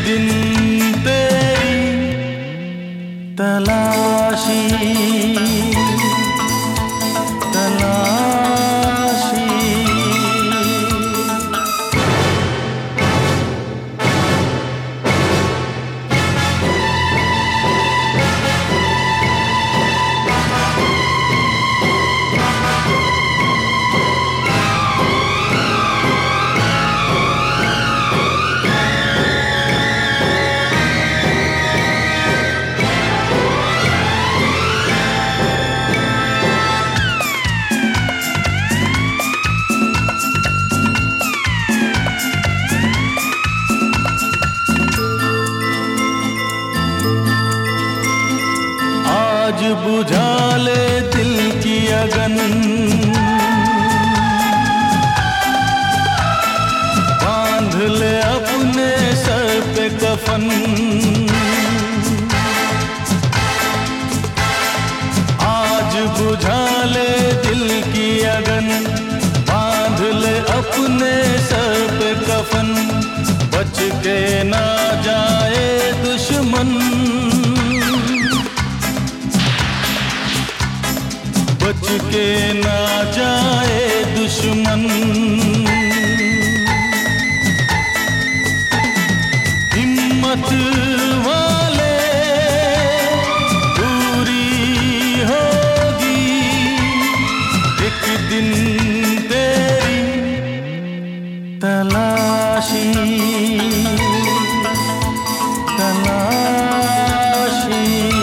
दिन तेरी तलाशी तलाशी। आज बुझा ले दिल की अगन, बांध ले अपने सर पे कफन। आज बुझा ले दिल की अगन, बांध ले अपने सर पे कफन। बच के ना जाए दुश्मन, बच के ना जाए दुश्मन। हिम्मत वाले पूरी होगी एक दिन तेरी तलाशी तलाशी।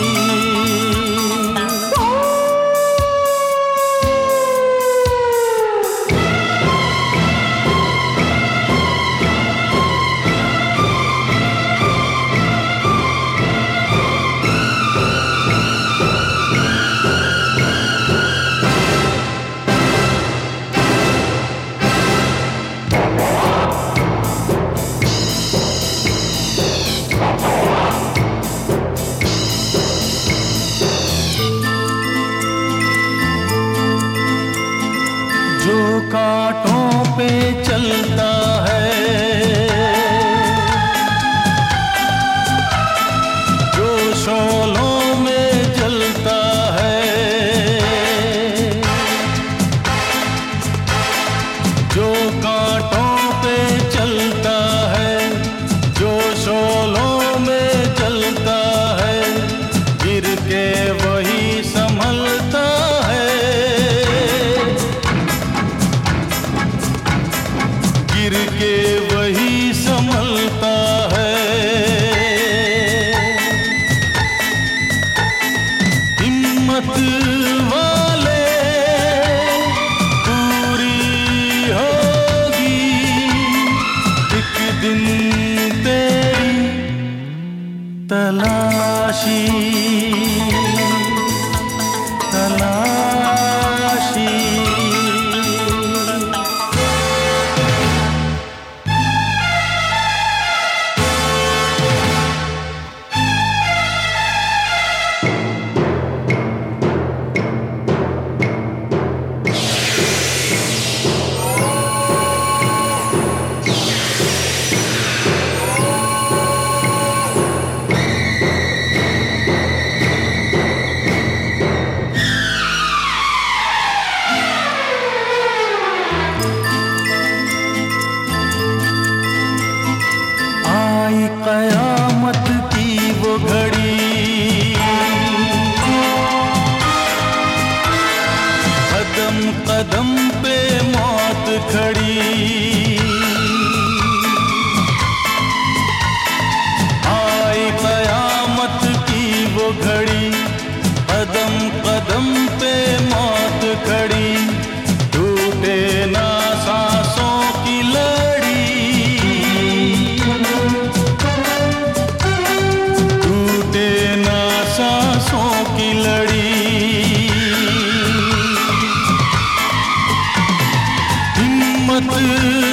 जो कांटों पे चलता है, जो शोलों में जलता है, जो कांटों पे चलता है, जो शोलों में जलता है, गिर के वही संभलता है, गिर के वही संभलता है। हिम्मत वाले पूरी होगी एक दिन तेरी तलाशी तलाशी। आई कयामत की वो घड़ी, कदम कदम पे मौत खड़ी। आई कयामत की वो घड़ी, कदम कदम पे मौत खड़ी। टूटे ना सांसों की लड़ी, टूटे ना सांसों की लड़ी। हिम्मत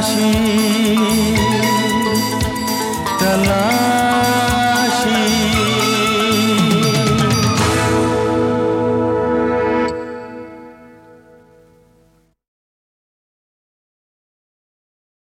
तलाशी